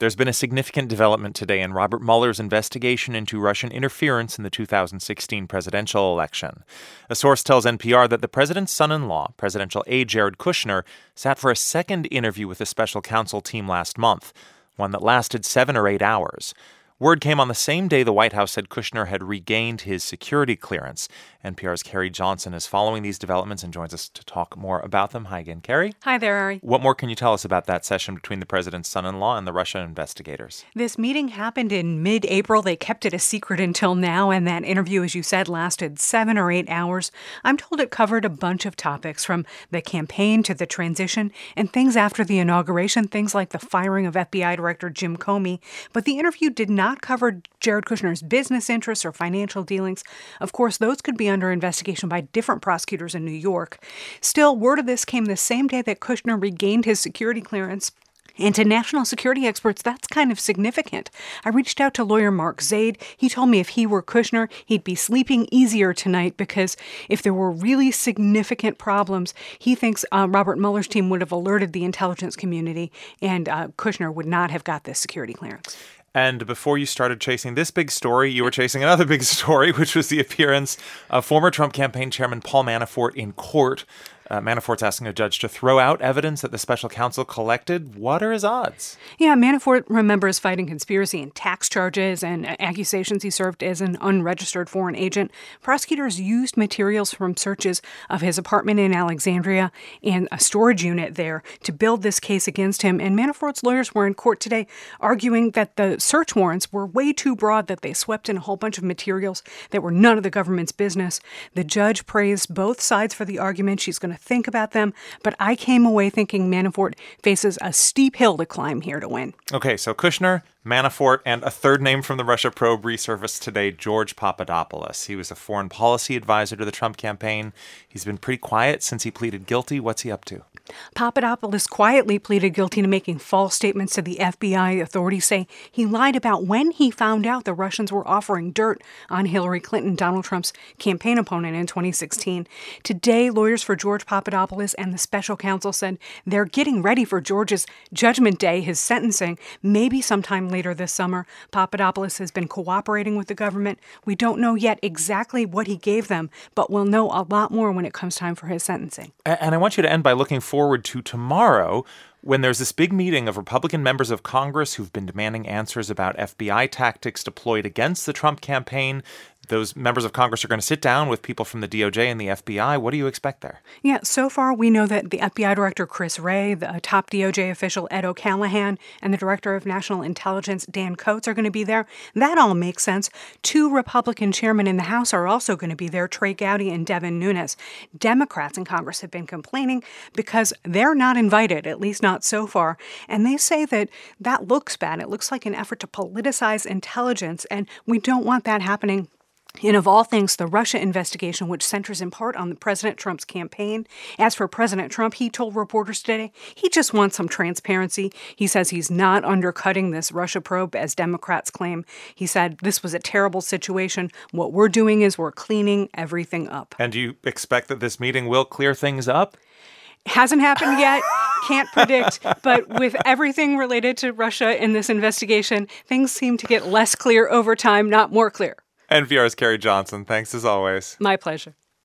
There's been a significant development today in Robert Mueller's investigation into Russian interference in the 2016 presidential election. A source tells NPR that the president's son-in-law, presidential aide Jared Kushner, sat for a second interview with the special counsel team last month, one that lasted 7 or 8 hours. Word came on the same day the White House said Kushner had regained his security clearance. NPR's Carrie Johnson is following these developments and joins us to talk more about them. Hi again, Carrie. Hi there, Ari. What more can you tell us about that session between the president's son-in-law and the Russian investigators? This meeting happened in mid-April. They kept it a secret until now, and that interview, as you said, lasted 7 or 8 hours. I'm told it covered a bunch of topics, from the campaign to the transition and things after the inauguration, things like the firing of FBI Director Jim Comey. But the interview did not cover Jared Kushner's business interests or financial dealings. Of course, those could be under investigation by different prosecutors in New York. Still, word of this came the same day that Kushner regained his security clearance. And to national security experts, that's kind of significant. I reached out to lawyer Mark Zaid. He told me if he were Kushner, he'd be sleeping easier tonight because if there were really significant problems, he thinks Robert Mueller's team would have alerted the intelligence community and Kushner would not have got this security clearance. And before you started chasing this big story, you were chasing another big story, which was the appearance of former Trump campaign chairman Paul Manafort in court. Manafort's asking a judge to throw out evidence that the special counsel collected. What are his odds? Yeah, Manafort remembers fighting conspiracy and tax charges and accusations he served as an unregistered foreign agent. Prosecutors used materials from searches of his apartment in Alexandria and a storage unit there to build this case against him. And Manafort's lawyers were in court today arguing that the search warrants were way too broad, that they swept in a whole bunch of materials that were none of the government's business. The judge praised both sides for the argument. She's going to think about them, but I came away thinking Manafort faces a steep hill to climb here to win. Okay, so Kushner, Manafort, and a third name from the Russia probe resurfaced today, George Papadopoulos. He was a foreign policy advisor to the Trump campaign. He's been pretty quiet since he pleaded guilty. What's he up to? Papadopoulos quietly pleaded guilty to making false statements to the FBI. Authorities say he lied about when he found out the Russians were offering dirt on Hillary Clinton, Donald Trump's campaign opponent in 2016. Today, lawyers for George Papadopoulos and the special counsel said they're getting ready for George's judgment day, his sentencing, maybe sometime later this summer. Papadopoulos has been cooperating with the government. We don't know yet exactly what he gave them, but we'll know a lot more when it comes time for his sentencing. And I want you to end by looking forward to tomorrow, when there's this big meeting of Republican members of Congress who've been demanding answers about FBI tactics deployed against the Trump campaign. Those members of Congress are going to sit down with people from the DOJ and the FBI. What do you expect there? Yeah, so far we know that the FBI Director Chris Wray, the top DOJ official Ed O'Callaghan, and the Director of National Intelligence Dan Coats are going to be there. That all makes sense. 2 Republican chairmen in the House are also going to be there, Trey Gowdy and Devin Nunes. Democrats in Congress have been complaining because they're not invited, at least not so far. And they say that that looks bad. It looks like an effort to politicize intelligence, and we don't want that happening. And of all things, the Russia investigation, which centers in part on President Trump's campaign. As for President Trump, he told reporters today he just wants some transparency. He says he's not undercutting this Russia probe, as Democrats claim. He said this was a terrible situation. What we're doing is we're cleaning everything up. And do you expect that this meeting will clear things up? Hasn't happened yet. Can't predict. But with everything related to Russia in this investigation, things seem to get less clear over time, not more clear. NPR's Carrie Johnson. Thanks as always. My pleasure.